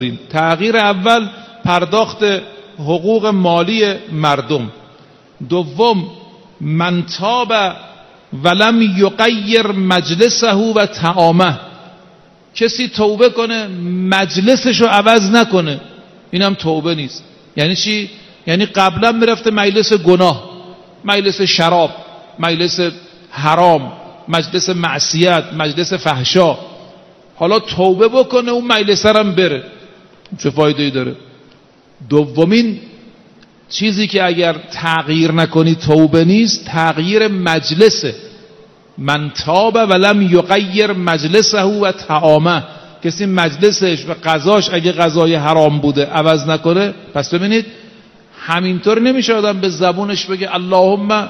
تغییر اول پرداخت حقوق مالی مردم. دوم من تاب ولم یغیر مجلسه و طعامه، کسی توبه کنه مجلسشو عوض نکنه، اینم توبه نیست. یعنی چی؟ یعنی قبلا میرفته مجلس گناه، مجلس شراب، مجلس حرام، مجلس معصیت، مجلس فحشا، حالا توبه بکنه اون مجلس هم بره، چه فایده ای داره؟ دومین چیزی که اگر تغییر نکنی توبه نیست، تغییر مجلسه. من تاب ولم یغیر مجلسه و طعامه، کسی مجلسش و غذاش اگه غذای حرام بوده عوض نکنه، پس ببینید همینطور نمیشه آدم به زبونش بگه اللهم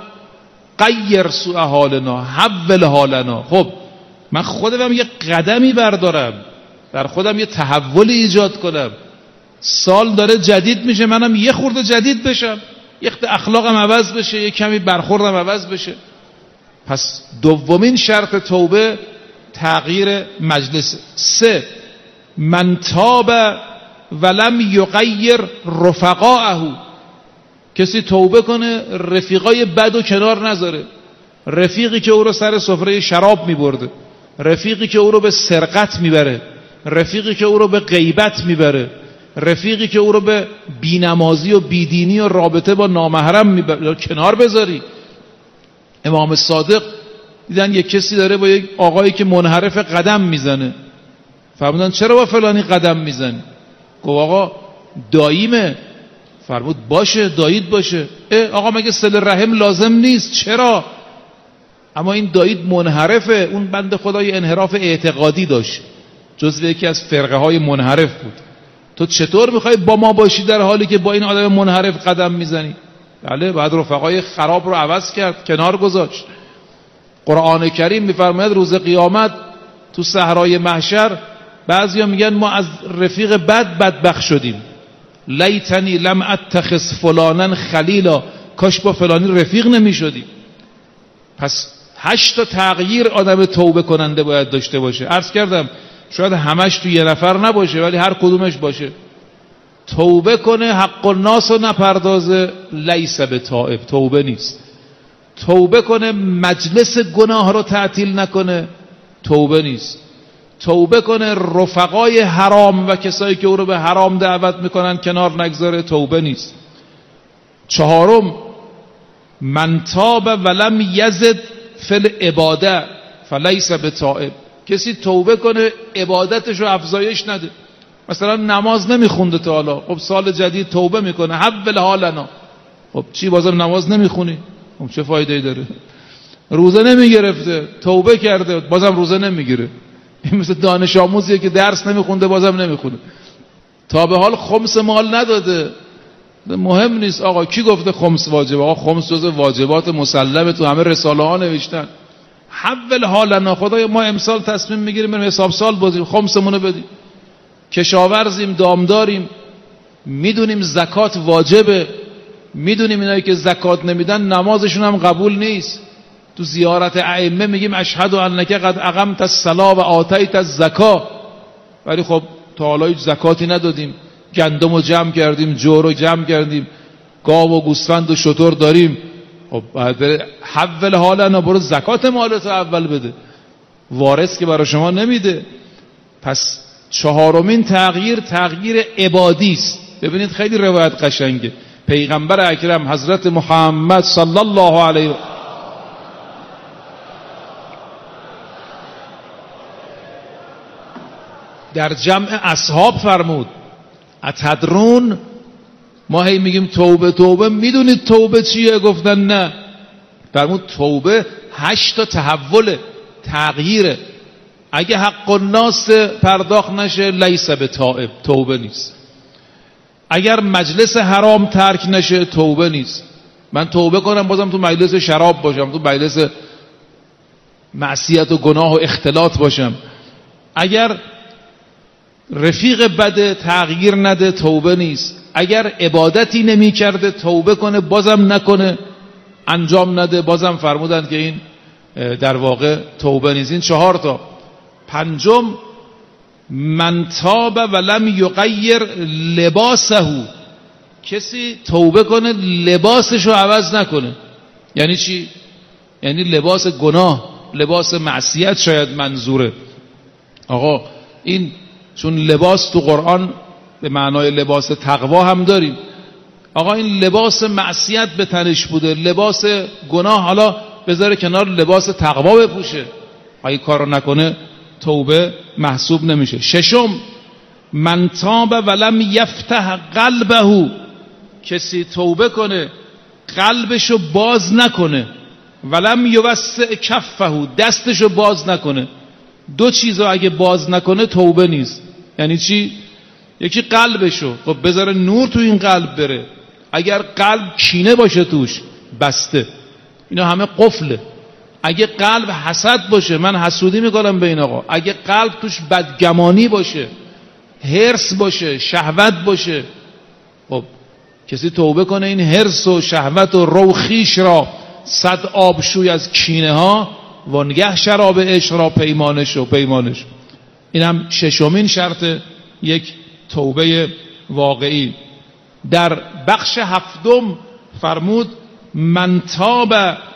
غیر سوء حالنا حول حالنا. خب من خودم یه قدمی بردارم، در خودم یه تحولی ایجاد کنم، سال داره جدید میشه، منم یه خورده جدید بشم، یه اخلاقم عوض بشه، یه کمی برخوردم عوض بشه. پس دومین شرط توبه تغییر مجلس. 3 من تاب ولم یغیر رفقاءه، کسی توبه کنه رفیقای بدو کنار نذاره، رفیقی که او رو سر سفره شراب میبرده، رفیقی که او رو به سرقت میبره، رفیقی که او رو به غیبت میبره، رفیقی که او رو به بینمازی و بیدینی و رابطه با نامحرم میبره، کنار بذاری. امام صادق دیدن یک کسی داره با یک آقایی که منحرف قدم میزنه، فرمودن چرا با فلانی قدم میزنی؟ گفت آقا داییمه. فرمود باشه دایید باشه. آقا مگه صله رحم لازم نیست؟ چرا؟ اما این دایید منحرفه. اون بنده خدای انحراف اعتقادی داشت، جزو یکی از فرقه های منحرف بود. تو چطور میخوای با ما باشی در حالی که با این آدم منحرف قدم میزنی؟ بله، بعد رفقای خراب رو عوض کرد، کنار گذاشت. قرآن کریم میفرماید روز قیامت تو صحرای محشر بعضیا میگن ما از رفیق بد بدبخت شدیم، لیتنی لم اتخذ فلانا خلیلا، کاش با فلانی رفیق نمیشدیم. پس 8 تا تغییر آدم توبه کننده باید داشته باشه. عرض کردم شاید همش تو یه نفر نباشه، ولی هر کدومش باشه. توبه کنه، حق الناس رو نپردازه، لیس بتائب، توبه نیست. توبه کنه مجلس گناه رو تعطیل نکنه، توبه نیست. توبه کنه رفقای حرام و کسایی که او رو به حرام دعوت میکنن کنار نگذاره، توبه نیست. 4 من تاب ولم یزد فی العباده فلیس بتائب، کسی توبه کنه عبادتش رو افزایش نده. مثلا نماز نمیخونده تا حالا، خب سال جدید توبه میکنه حول حالنا، خب چی بازم نماز نمیخونی؟ خب چه فایده ای داره؟ روزه نمیگرفته، توبه کرده بازم روزه نمیگیره. این مثل دانش آموزیه که درس نمیخونده بازم نمیخونه، تا به حال خمس مال نداده. مهم نیست آقا کی گفته خمس واجبه؟ آقا خمس جزء واجبات مسلمه، تو همه رساله ها نوشتن. حول حالنا، خدای ما امسال تصمیم میگیریم بریم حساب سال بازیم، خمسمونو بدیم. کشاورزیم، دامداریم، میدونیم زکات واجبه، میدونیم اینایی که زکات نمیدن نمازشون هم قبول نیست. تو زیارت ائمه میگیم اشهد انک قد اقمت الصلاة و آتیت الزکات، ولی خب تا حالا هیچ زکاتی ندادیم. گندم رو جمع کردیم، جو رو جمع کردیم، گاو و گوسفند و شتر داریم. خب بعد حول حالنا، برو زکات مالتو اول بده، وارث که برای شما نمیده. پس 4مین تغییر تغییر عبادی است. ببینید خیلی روایت قشنگه. پیغمبر اکرم حضرت محمد صلی الله علیه و در جمع اصحاب فرمود اتدرون، ما هی میگیم توبه توبه، میدونید توبه چیه؟ گفتن نه. فرمود توبه 8 تا تحول تغییره. اگه حق الناس پرداخت نشه لیس بتائب، توبه نیست. اگر مجلس حرام ترک نشه توبه نیست. من توبه کنم بازم تو مجلس شراب باشم، تو مجلس معصیت و گناه و اختلاط باشم. اگر رفیق بده تغییر نده، توبه نیست. اگر عبادتی نمی کرده توبه کنه بازم نکنه، انجام نده، بازم فرمودند که این در واقع توبه نیست. این 4 تا. 5 من تاب ولم یغیر لباسه، کسی توبه کنه لباسشو عوض نکنه. یعنی چی؟ یعنی لباس گناه، لباس معصیت شاید منظوره. آقا این چون لباس تو قرآن به معنای لباس تقوا هم داریم، آقا این لباس معصیت به تنش بوده، لباس گناه حالا بذاره کنار، لباس تقوا بپوشه. اگه کارو نکنه توبه محسوب نمیشه. ششم، من تاب ولم یفتح قلبه، کسی توبه کنه قلبشو باز نکنه، ولم یوسع کفه، دستشو باز نکنه. دو چیزو اگه باز نکنه توبه نیست. یعنی چی؟ یکی قلبشو، خب بذاره نور تو این قلب بره. اگر قلب کینه باشه توش بسته، اینا همه قفله. اگه قلب حسد باشه، من حسودی میکنم به این آقا، اگه قلب توش بدگمانی باشه، حرص باشه، شهوت باشه، خب کسی توبه کنه این حرص و شهوت و روخیش را 100 آبشوی از کینه ها وانگه شراب عشق را پیمانش. این هم ششمین شرط یک توبه واقعی. در بخش هفتم فرمود من تاب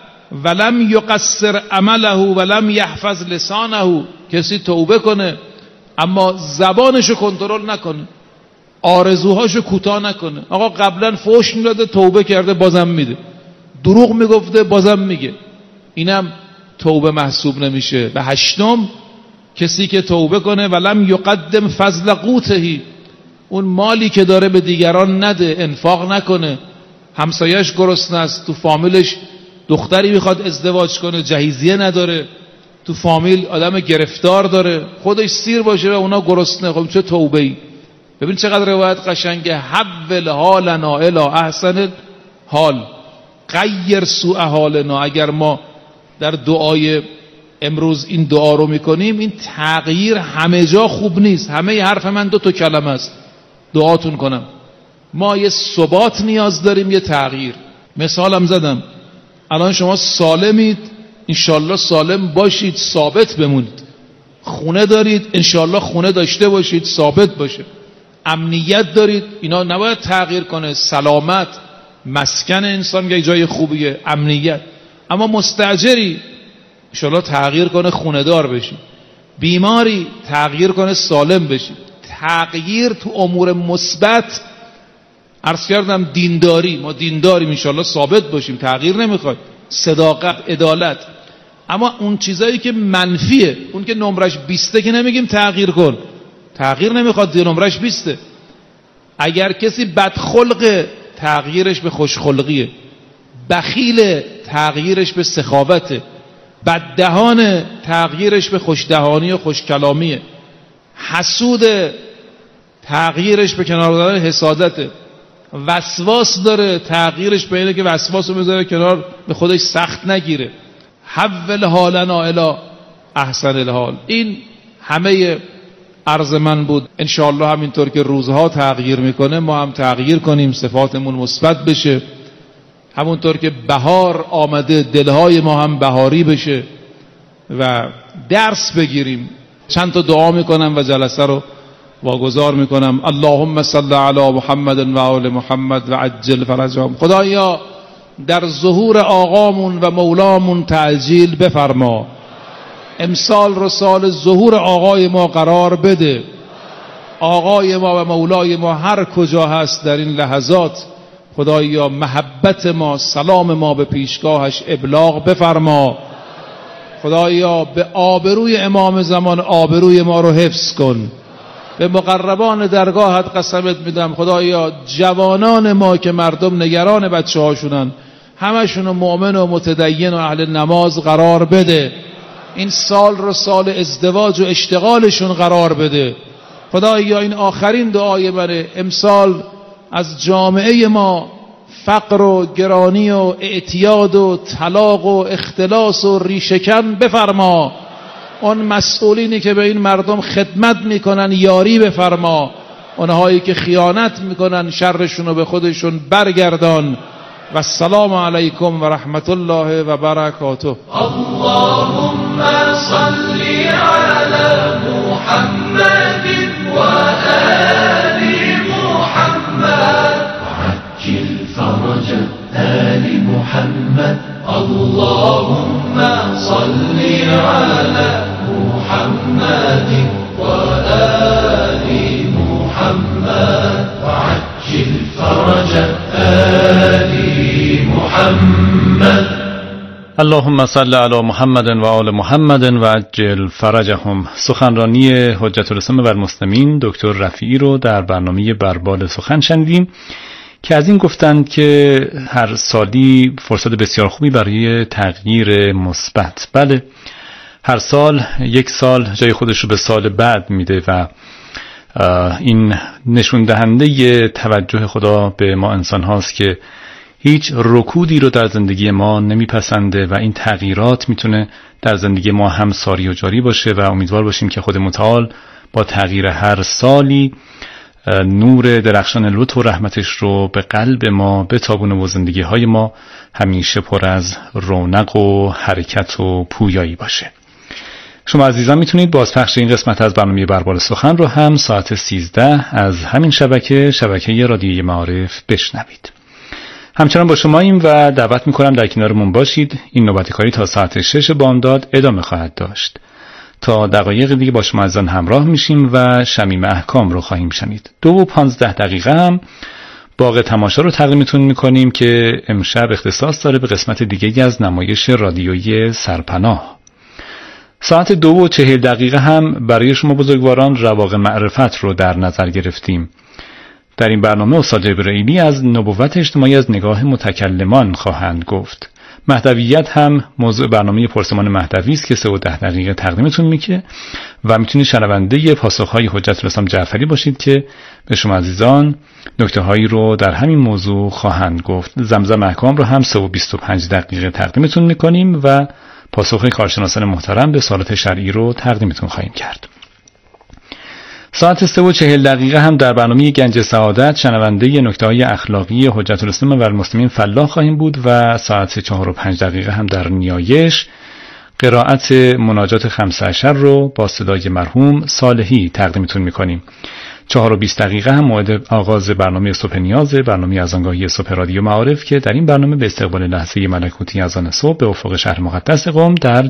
ولم یقصر عمله ولم یحفظ لسانه، کسی توبه کنه اما زبانشو کنترل نکنه، آرزوهاشو کوتاه نکنه. آقا قبلا فحش میداده توبه کرده بازم میده، دروغ میگفته بازم میگه، اینم توبه محسوب نمیشه. و هشتم، کسی که توبه کنه ولم یقدم فضل قوته، اون مالی که داره به دیگران نده، انفاق نکنه. همسایش گرسنه است، تو فامیلش دختری میخواد ازدواج کنه جهیزیه نداره، تو فامیل آدم گرفتار داره، خودش سیر باشه و اونا گرسنه. خب چه توبه ای؟ ببین چقدر روایت قشنگه. حول حالنا الی احسن حال غیر سوء حالنا. اگر ما در دعای امروز این دعا رو میکنیم، این تغییر همه جا خوب نیست. همه حرف من 2 کلمه است، دعاتون کنم. ما یه ثبات نیاز داریم، یه تغییر. مثالم زدم، الان شما سالمید، انشالله سالم باشید، ثابت بمونید. خونه دارید، انشالله خونه داشته باشید، ثابت باشه. امنیت دارید، اینا نباید تغییر کنه. سلامت، مسکن انسان یه جای خوبیه، امنیت. اما مستاجری انشالله تغییر کنه، خونه دار بشید. بیماری تغییر کنه، سالم بشید. تغییر تو امور مثبت، عرض کردم دینداری، ما دینداریم انشالله ثابت باشیم، تغییر نمیخواد. صداقت، عدالت. اما اون چیزایی که منفیه، اون که نمرش 20 که نمیگیم تغییر کن، تغییر نمیخواد، دیگه نمرش 20. اگر کسی بدخلقه تغییرش به خوشخلقیه، بخیل تغییرش به سخاوته، بددهان تغییرش به خوشدهانی و خوشکلامیه، حسود تغییرش به کنار دادن حسادته، وسواس داره تغییرش به اینه که وسواس رو بذاره کنار، به خودش سخت نگیره. حول حالنا الی احسن الحال. این همه عرض من بود. انشاءالله همینطور که روزها تغییر میکنه ما هم تغییر کنیم، صفاتمون مثبت بشه. همونطور که بهار آمده دلهای ما هم بهاری بشه و درس بگیریم. چند تا دعا میکنم و جلسه رو واگذار میکنم. اللهم صل علی محمد و آل محمد و عجل فرجهم. خدایا در ظهور آقامون و مولامون تعجیل بفرما. امسال رو سال ظهور آقای ما قرار بده. آقای ما و مولای ما هر کجا هست در این لحظات خدایا محبت ما، سلام ما به پیشگاهش ابلاغ بفرما. خدایا به آبروی امام زمان آبروی ما رو حفظ کن. به مقربان درگاهت قسمت میدم خدایا جوانان ما که مردم نگران بچه هاشونن همشون مؤمن و متدین و اهل نماز قرار بده. این سال رو سال ازدواج و اشتغالشون قرار بده. خدایا این آخرین دعای منه. امسال از جامعه ما فقر و گرانی و اعتیاد و طلاق و اختلاس و ریشه‌کن بفرما. اون مسئولینی که به این مردم خدمت میکنن یاری بفرما. اونهایی که خیانت میکنن شرشون رو به خودشون برگردان. و السلام علیکم و رحمت الله و برکاته. اللهم صل علی محمد وآل محمد وعجل فرج آل محمد اللهم صل على محمد وآل محمد وعجل فرج آل محمد اللهم صل علی محمد و آل محمد و عجل فرجهم. سخنرانی حجت الاسلام والمسلمین دکتر رفیعی رو در برنامه بربال سخن شنیدیم که از این گفتند که هر سالی فرصت بسیار خوبی برای تغییر مثبت. بله، هر سال یک سال جای خودش رو به سال بعد میده و این نشون دهنده توجه خدا به ما انسان هاست که هیچ رکودی رو در زندگی ما نمیپسنده و این تغییرات میتونه در زندگی ما هم ساری و جاری باشه و امیدوار باشیم که خود متعال با تغییر هر سالی نور درخشان لطف و رحمتش رو به قلب ما بتابونه و زندگی های ما همیشه پر از رونق و حرکت و پویایی باشه. شما عزیزان میتونید بازپخش این قسمت از برنامه بربال سخن رو هم ساعت 13 از همین شبکه رادیوی معارف بشنوید. همچنان با شماییم و دعوت میکنم در کنارمون باشید. این نوبت کاری تا ساعت 6 بامداد ادامه خواهد داشت. تا دقایق دیگه با شما عزیزان همراه میشیم و شمیم احکام رو خواهیم شنید. 2:15 هم باغ تماشا رو تقدیمتون میکنیم که امشب اختصاص داره به قسمت دیگه از نمایش رادیویی سرپناه. ساعت 2:40 هم برای شما بزرگواران رواق معرفت رو در نظر گرفتیم. در این برنامه استاد جبرائیلی از نبوت اجتماعی از نگاه متکلمان خواهند گفت. مهدویت هم موضوع برنامه پرسمان مهدوی است که 3:10 تقدیمتون میکنه و میتونید شنونده پاسخهای حجت الاسلام جعفری باشید که به شما عزیزان نکته هایی رو در همین موضوع خواهند گفت. زمزم احکام رو هم 3:25 تقدیمتون میکنیم و پاسخ کارشناسان محترم به سوالات شرعی رو تقدیمتون خواهیم کرد. ساعت 3:40 هم در برنامه گنج سعادت شنونده نکته‌های اخلاقی حجت الاسلام والمسلمین فلاح خواهیم بود و ساعت 4:05 هم در نیایش قرائت مناجات 15 رو با صدای مرحوم صالحی تقدیمتون می‌کنیم. 4:20 هم موعد آغاز برنامه صبح نیاز، برنامه اذانگاهی صبح رادیو معارف که در این برنامه به استقبال لحظه ملکوتی اذان صبح به افق شهر مقدس قم در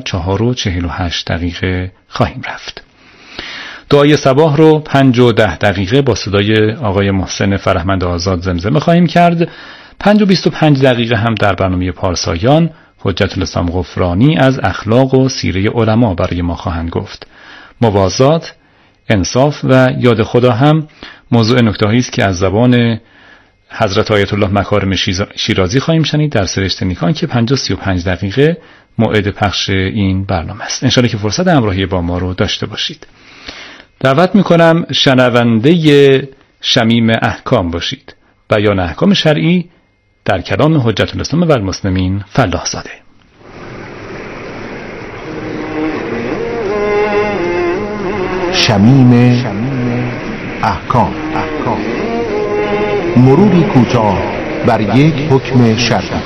4:48 خواهیم رفت. دعای صباح رو 5:10 با صدای آقای محسن فرهمند آزاد زمزمه خواهیم کرد. 5:25 هم در برنامه پارسایان حجت الاسلام غفرانی از اخلاق و سیره علما برای ما خواهند گفت. موازات، انصاف و یاد خدا هم موضوع نکته‌هایی است که از زبان حضرت آیت الله مکارم شیرازی خواهیم شنید در سرشت نیکان که 5:35 موعد پخش این برنامه است. انشاءالله که فرصت همراهی با ما رو داشته باشید. دعوت میکنم شنونده شمیم احکام باشید. بیان احکام شرعی در کلام حجت الاسلام والمسلمین فلاح زاده. شمیم احکام، مروری کوتاه بر یک حکم شرعی.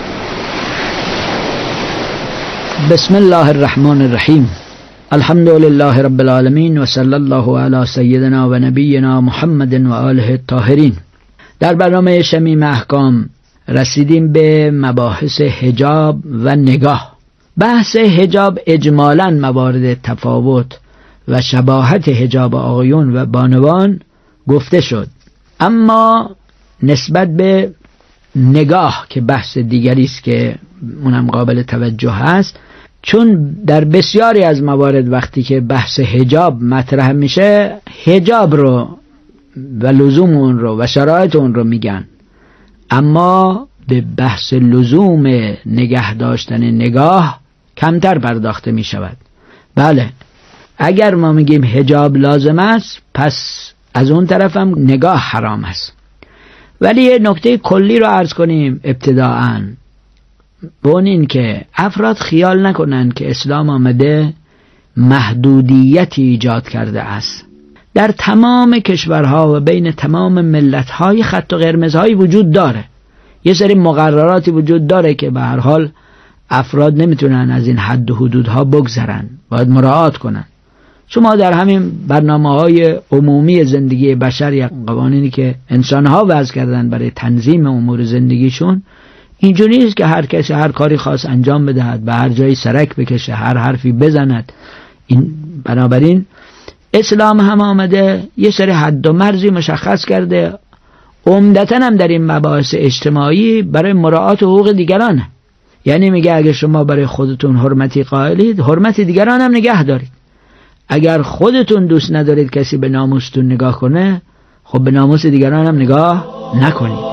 بسم الله الرحمن الرحیم. الحمد لله رب العالمین و صلی الله علی سیدنا و نبینا محمد و آله الطاهرین. در برنامه شمیم احکام رسیدیم به مباحث حجاب و نگاه. بحث حجاب اجمالاً موارد تفاوت و شباهت حجاب آقایون و بانوان گفته شد، اما نسبت به نگاه که بحث دیگری است که اونم قابل توجه هست، چون در بسیاری از موارد وقتی که بحث حجاب مطرح میشه حجاب رو و لزوم اون رو و شرایط اون رو میگن، اما به بحث لزوم نگه داشتن نگاه کمتر پرداخته میشود. بله، اگر ما میگیم حجاب لازم است پس از اون طرف هم نگاه حرام است. ولی یه نکته کلی رو عرض کنیم ابتداءً، به اون این که افراد خیال نکنن که اسلام آمده محدودیتی ایجاد کرده است. در تمام کشورها و بین تمام ملت‌های خط و قرمزهایی وجود داره، یه سری مقرراتی وجود داره که به هر حال افراد نمیتونن از این حد و حدودها بگذرن، باید مراعات کنن. شما در همین برنامه‌های عمومی زندگی بشر یا قوانینی که انسان‌ها وضع کردن برای تنظیم امور زندگیشون، اینجوری نیست که هر کسی هر کاری خاص انجام بدهد، به هر جایی سرک بکشه، هر حرفی بزند. این بنابراین اسلام هم آمده یه سری حد و مرزی مشخص کرده، عمدتاً هم در این مباحث اجتماعی برای مراعات حقوق دیگرانه. یعنی میگه اگه شما برای خودتون حرمتی قائلید، حرمت دیگران هم نگه دارید. اگر خودتون دوست ندارید کسی به ناموستون نگاه کنه، خب به ناموس دیگران هم نگاه نکنید.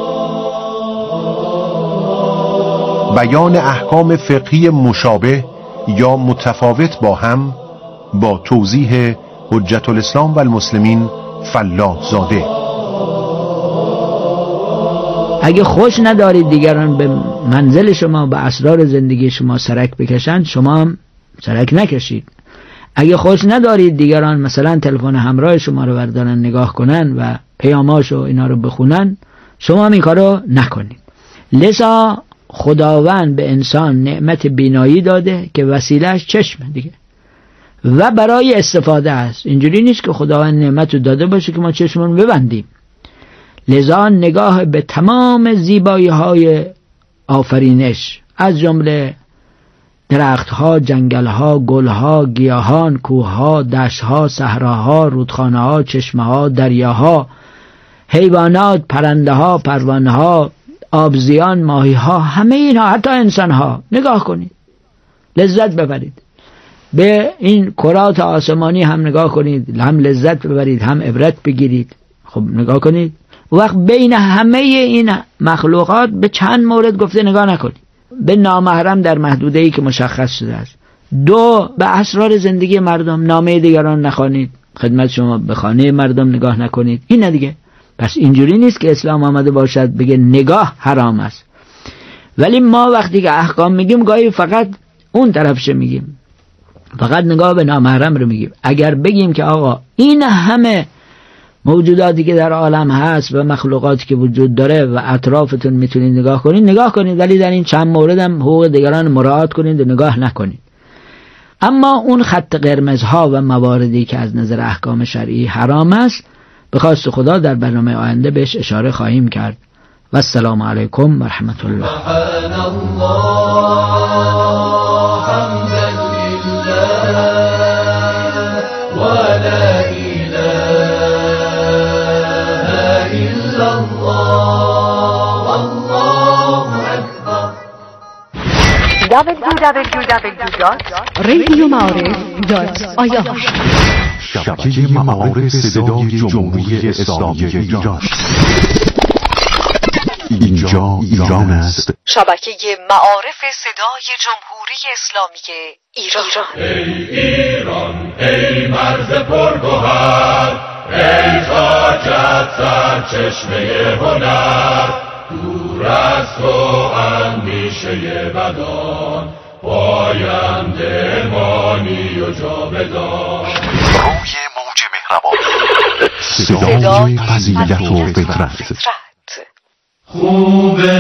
بیان احکام فقهی مشابه یا متفاوت با هم با توضیح حجت الاسلام و المسلمین فلاح زاده. اگه خوش ندارید دیگران به منزل شما، به اسرار زندگی شما سرک بکشند، شما هم سرک نکشید. اگه خوش ندارید دیگران مثلا تلفن همراه شما رو بردارن نگاه کنن و پیاماشو اینا رو بخونن، شما هم این کارو نکنید. لذا خداوند به انسان نعمت بینایی داده که وسیلهش چشمه دیگه و برای استفاده است. اینجوری نیست که خداوند نعمت رو داده باشه که ما چشمون ببندیم. لذا نگاه به تمام زیبایی های آفرینش، از جمله درختها، جنگلها، گلها، گیاهان، کوهها، دشتها، صحراها، رودخانه‌ها، چشمه‌ها، دریاها، حیوانات، پرنده‌ها، پروانه‌ها، آبزیان، ماهی‌ها، همه اینها، حتی انسان‌ها، نگاه کنید، لذت ببرید. به این کرات آسمانی هم نگاه کنید، هم لذت ببرید، هم عبرت بگیرید. خب نگاه کنید. وقت بین همه این مخلوقات به چند مورد گفته نگاه نکنید. به نامحرم در محدوده‌ای که مشخص شده است. 2 به اسرار زندگی مردم، نامه دیگران نخوانید، خدمت شما به خانه مردم نگاه نکنید. این دیگه. پس اینجوری نیست که اسلام آمده باشد بگه نگاه حرام است. ولی ما وقتی که احکام میگیم گاهی فقط اون طرفش میگیم، فقط نگاه به نامحرم رو میگیم. اگر بگیم که آقا این همه موجوداتی که در عالم هست و مخلوقاتی که وجود داره و اطرافتون میتونید نگاه کنید، ولی در این چند مورد هم حقوق دیگران مراعات کنید و نگاه نکنید. اما اون خط قرمزها و مواردی که از نظر احکام شرعی حرام است، به خواست خدا در برنامه آینده بهش اشاره خواهیم کرد. و السلام علیکم و رحمت الله. www.radiomعارف.ir شبکه معارف صدای جمهوری اسلامی ایران. اینجا ایران است. شبکه معارف صدای جمهوری اسلامی ایران. ای ایران، ای مرز پرگوهر، ای خاکت سرچشمه هنر، دور از تو اندیشه بدان، پاینده مانی و جاودان. روی موج مهربان، صدای فضیلت و فطرت. خوب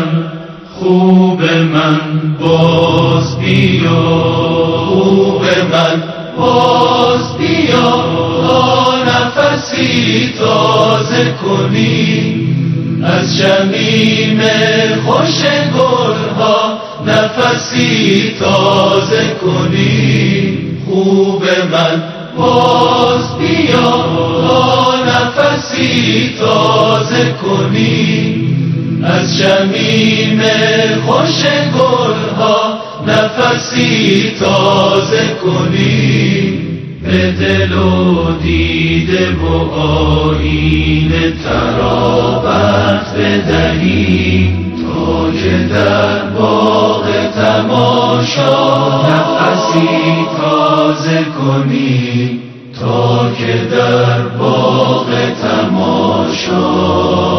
من باز بیا، خوب من باز بیا، تا نفسی تازه کنی از شمیم خوش گلها، نفسی تازه کنی. خوب من باز بیا، تا نفسی تازه کنی از شمیم خوش گلها، نفسی تازه کنی. به دل و دیده و آیین ترابت بدهی، تا که در باغ تماشا نفسی تازه کنی، تا که در باغ تماشا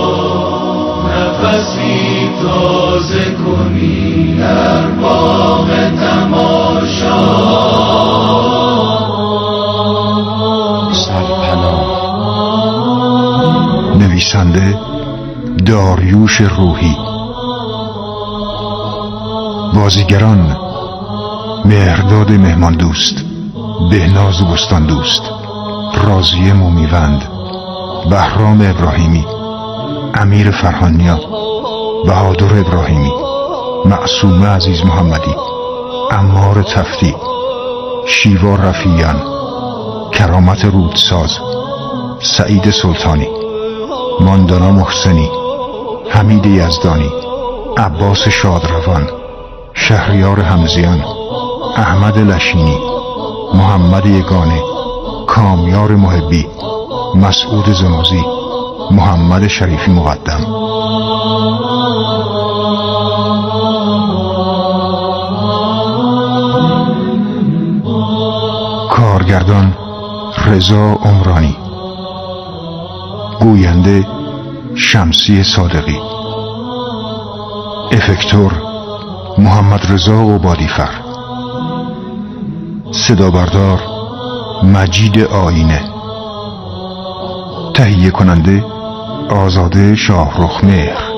نفسی تازه کنی، در باغ تماشا. نویسنده داریوش روحی، بازیگران مهرداد مهمان دوست، بهناز بستان دوست، راضیه مومیوند، بهرام ابراهیمی، امیر فرهانیا، بهادر ابراهیمی، معصومه عزیز محمدی، عمار تفتی، شیوا رفیعیان، کرامت رودساز، سعید سلطانی، ماندانا محسنی، حمید یزدانی، عباس شادروان، شهریار حمزیان، احمد لشینی، محمد یگانه، کامیار محبی، مسعود زنوزی، محمد شریفی مقدم. کارگردان رضا عمرانی، گوینده شمسی صادقی، افکتور محمد رضا عبادیفر، صدا بردار مجید آینه، تهیه کننده آزاده شاهرخ مهر.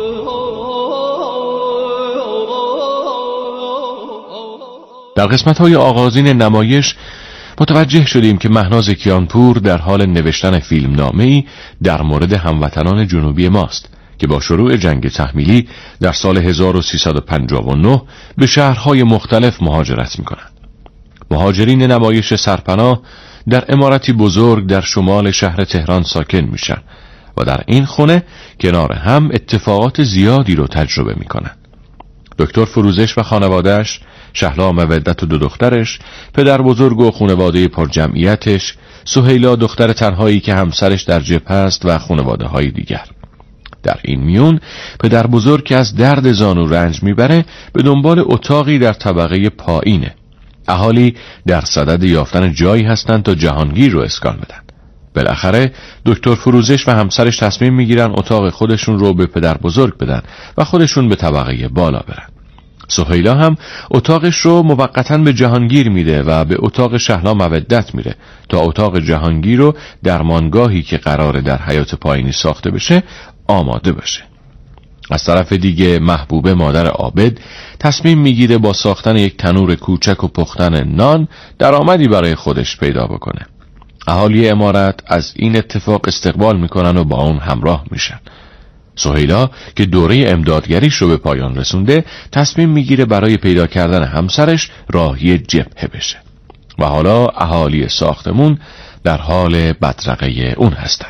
در قسمت‌های آغازین نمایش متوجه شدیم که مهناز کیانپور در حال نوشتن فیلمنامه‌ای در مورد هموطنان جنوبی ماست که با شروع جنگ تحمیلی در سال 1359 به شهرهای مختلف مهاجرت می‌کنند. مهاجرین نمایش سرپناه در عمارتی بزرگ در شمال شهر تهران ساکن میشن و در این خونه کنار هم اتفاقات زیادی رو تجربه میکنن. دکتر فروزش و خانواده‌اش، شهلا مودت و 2 دخترش، پدر بزرگ و خانواده پرجمعیتش، سهیلا دختر تنهایی که همسرش در جبهه است و خانواده های دیگر. در این میون پدر بزرگ که از درد زانو رنج میبره به دنبال اتاقی در طبقه پایینه. اهالی در صدد یافتن جایی هستند تا جهانگیر رو اسکان بدن. بالاخره دکتر فروزش و همسرش تصمیم میگیرن اتاق خودشون رو به پدر بزرگ بدن و خودشون به طبقه بالا برن. سهیلا هم اتاقش رو موقتاً به جهانگیر میده و به اتاق شهلا مودت میره تا اتاق جهانگیر رو در مانگاهی که قراره در حیاط پایینی ساخته بشه آماده بشه. از طرف دیگه محبوبه مادر عابد تصمیم میگیره با ساختن یک تنور کوچک و پختن نان درآمدی برای خودش پیدا بکنه. اهالی عمارت از این اتفاق استقبال میکنن و با اون همراه میشن. سهیلا که دوره امدادگریش رو به پایان رسونده تصمیم میگیره برای پیدا کردن همسرش راهی جبهه بشه و حالا اهالی ساختمون در حال بدرقه اون هستن.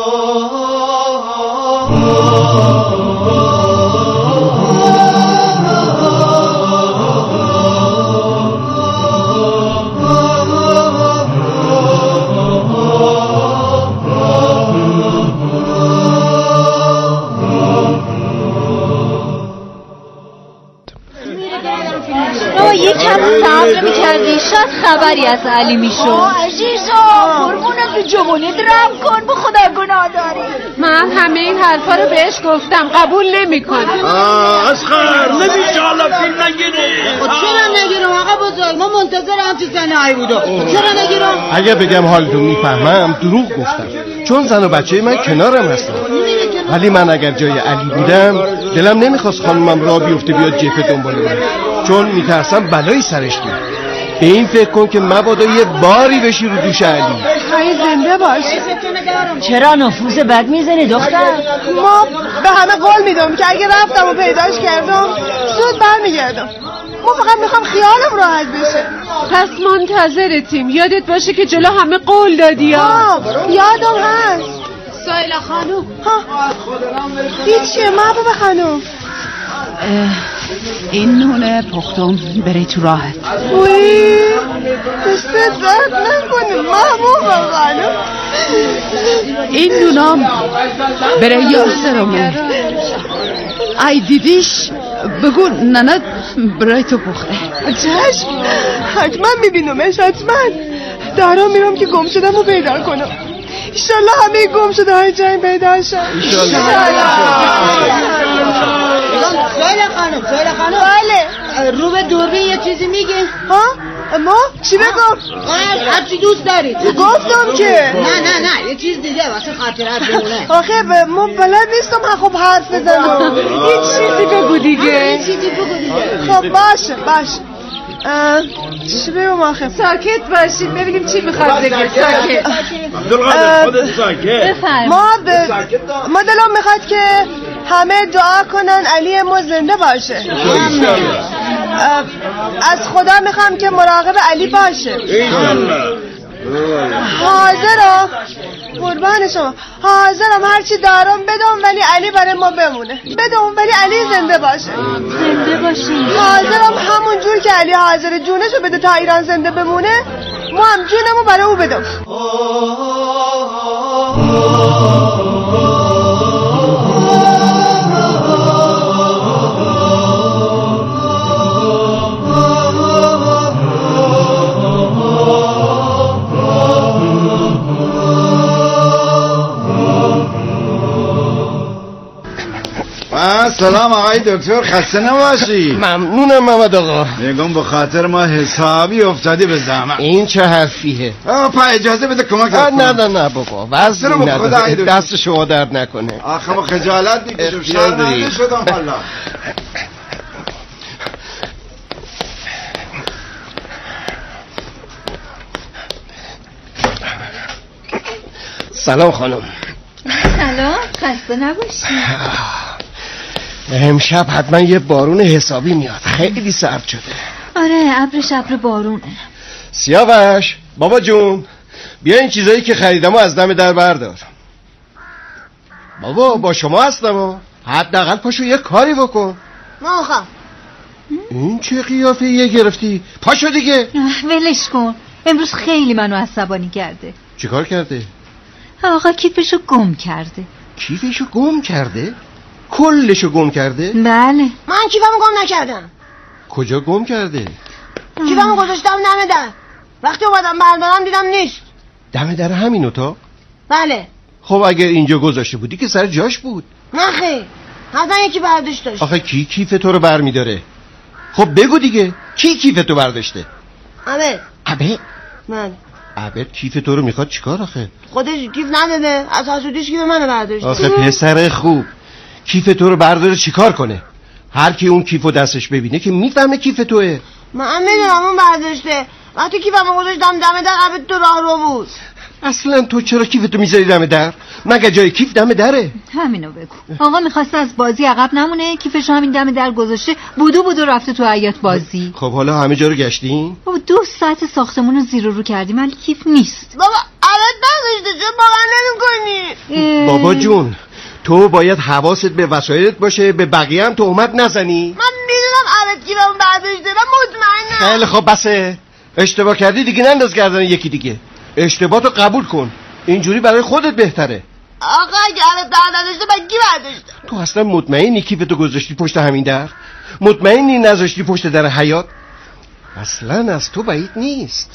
یکم صبر میکردی شاید خبری از علی میشد. عزیزا قربونت به جوونیت رحم کن، به خدا گناه داری. من همه این حرفا رو بهش گفتم قبول نمیکنه. اسخر نمیشه حالا فیلم نگیری. چرا نگیرم آقا بزرگ؟ ما منتظر همچی صحنه‌ای بودم. چرا نگیرم؟ اگه بگم حالتون میفهمم دروغ گفتم، چون زن و بچه من کنارم هستن. ولی من اگر جای علی بودم دلم نمیخواست خانومم راه بیفته بیاد جبهه دنبال من، چون میترسم بلایی سرش بیاد. به این فکر کن که مبادا یه باری بشی رو دوش علی. خیلی زنده باش. چرا نفوذ بد میزنی دختر؟ ما به همه قول میدم که اگه رفتم و پیداش کردم زود برمیگردم. ما فقط میخوام خیالم راحت بشه. پس منتظرتیم. یادت باشه که جلو همه قول دادی. یادم هست. سایلا خانوم. هیچیه محبوب خانوم. این نونه پختم بری تو راحت. وی دستت درد نکنه محبوب خانوم. این نونام برای یاسرمه. ای دیدیش بگو ننت برای تو پخته. چشم حتما میبینمش، حتما دارم میرم که گم شدم و پیدا کنم. ایشالله همه گم شده های جنگ پیدا شد. سایلا خانم بله رو به دوربین یه چیزی میگه. ها؟ ما؟ چی بگم؟ هر چی دوست دارید. گفتم که نه یه چیز دیگه واسه خاطرت بمونه. آخه ما بلد نیستم خب حرف بزنم. یه چیزی بگو دیگه. خب باشه چی بگم آخه؟ ساکت باشین ببینیم چی میخواد بگه. ساکت. عبدالقادر خودت ساکت. ما دلم میخواد که همه دعا کنن علی ما زنده باشه. از خدا میخوام که مراقب علی باشه. حاضرم قربان شما، حاضرم هرچی دارم بدم ولی علی برای ما بمونه، بدم ولی علی زنده باشه. زنده باشه. حاضرم همون جور که علی حاضر جونشو بده تا ایران زنده بمونه، ما هم جونمو برای او بدم. سلام آقای دکتر، خسته نباشی. ممنونم محمد آقا. میگم به خاطر ما حسابی افتادی به زحمت. این چه حرفیه؟ پا اجازه بده کمک کنم. نه بابا وزنی نداره، دست شما درد نکنه. آخه ما خجالت میکشم، شرمنده شدم حالا. سلام خانم. سلام، خسته نباشی. امشب حتما یه بارون حسابی میاد، خیلی سرد شده. آره ابرش ابر بارونه. سیاوش بابا جون، بیا این چیزایی که خریدمو از دم در بردار. بابا با شما هستم، حداقل پاشو یه کاری بکن. نخوام. این چه قیافه یه گرفتی؟ پاشو دیگه. ولش کن، امروز خیلی منو عصبانی کرده. چیکار کرده؟ آقا کیفشو گم کرده. کیفشو گم کرده؟ کلشو گم کرده؟ بله. من کیفمو گم نکردم. کجا گم کرده؟ کیفمو گذاشتم دم در، وقتی اومدم بردارم دیدم نیست. دم در همین اتاق؟ بله. خب اگر اینجا گذاشته بودی که سر جاش بود. نه خیر، حتما یکی برداشت داشت. آخه کی کیف تو رو بر میداره؟ خب بگو دیگه، کی کیف تو برداشته؟ عبد. من. عبد کیف تو رو میخواد چیکار آخه؟ خودش کیف نداده، از حسودیش کیف منو برداشته. آخه پسر خوب، کیف تو رو برداره چیکار کنه؟ هر کی اون کیفو دستش ببینه که میفهمه کیف توئه. من میدونم اون برداشته، وقتی کیفمو گذاشتم دم در عبد تو راه رو بود. اصلا تو چرا کیفتو میذاری دم در؟ مگه جای کیف دم دره؟ همینو بگو. آقا میخواسته از بازی عقب نمونه، کیفشو همین دم در گذاشته، بودو رفته تو حیاط بازی. خب حالا همه جا رو گشتین؟ بابا 2 ساعت ساختمون رو زیر و رو کردیم ولی کیف نیست. بابا عبد برداشته، چه باور نمی‌کنی؟ بابا جون، تو باید حواست به وسایلت باشه، به بقیه هم تهمت نزنی. من میدونم عبد کیفمو برداشته، من مطمئنم. خیلی خب بسه، اشتباه کردی دیگه ننداز گردن یکی دیگه. اشتباهتو قبول کن، اینجوری برای خودت بهتره. آقا اگه عبد برداشته من کی برداشته؟ تو اصلا مطمئنی کیفتو گذاشتی پشت همین در؟ مطمئنی نذاشتی پشت در حیاط؟ اصلا از تو بعید نیست.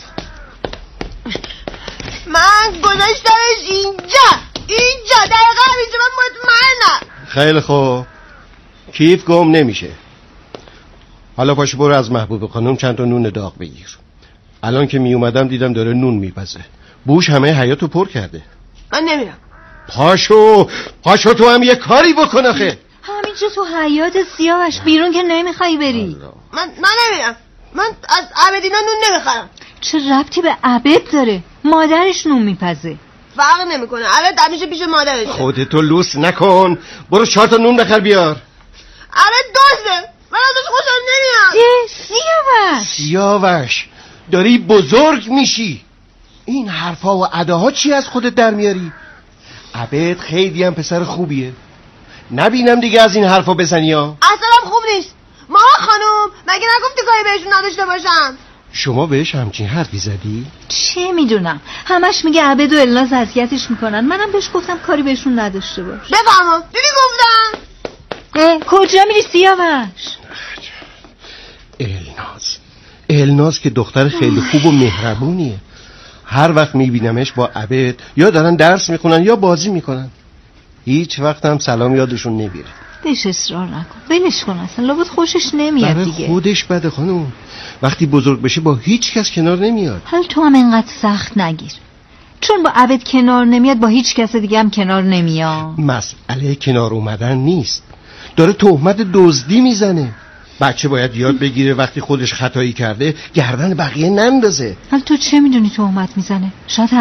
من گذاشتمش اینجا دقیقا اینجا، من مطمئنم. خیلی خوب، کیف گم نمیشه. حالا پاشو برو از محبوب خانم چند تا نون داغ بگیر. الان که می اومدم دیدم داره نون میپزه، بوش همه حیاطو پر کرده. من نمیرم. پاشو تو هم یه کاری بکن آخه. همینجا تو حیاط سیاوش، بیرون که نمیخوای بری. من نمیرم، من از عبدینا نون نمیخرم. چه ربطی به عبد داره؟ مادرش نون میپزه. فرق نمیکنه، عبد همیشه پیش مادرشه. خودتو لوس نکن، برو 4 تا نون بخر بیار. عبد دوسته، من ازش خوشم نمیاد. سیاوش داری بزرگ میشی. این حرفا و اداها چی از خودت در میاری؟ عبد خیلی هم پسر خوبیه، نبینم دیگه از این حرفا بزنی ها. اصلا خوب نیست. ماما خانم مگه نگفتی کاری بهشون نداشته باشم؟ شما بهش همچین حرفی زدی؟ چه میدونم، همش میگه عبد و الناز اذیتش میکنن. منم بهش گفتم کاری بهشون نداشته باش. بفهمم، دیدی گفتم. کجا میری سیاوش؟ الناز که دختر خیلی خوب و مهربونیه. هر وقت میبینمش با عبد یا دارن درس میخونن یا بازی میکنن، هیچ وقت هم سلام یادشون نمیره. بهش اصرار نکن، ولش کن، اصلا لابد خوشش نمیاد دیگه. برای خودش بده خانم، وقتی بزرگ بشه با هیچ کس کنار نمیاد. حالا تو هم اینقدر سخت نگیر، چون با عبد کنار نمیاد با هیچ کس دیگه هم کنار نمیاد. مسئله کنار اومدن نیست، داره تهمت دزدی میزنه. بچه باید یاد بگیره وقتی خودش خطایی کرده گردن بقیه نندازه. حالا تو چه میدونی تهمت میزنه؟ شاید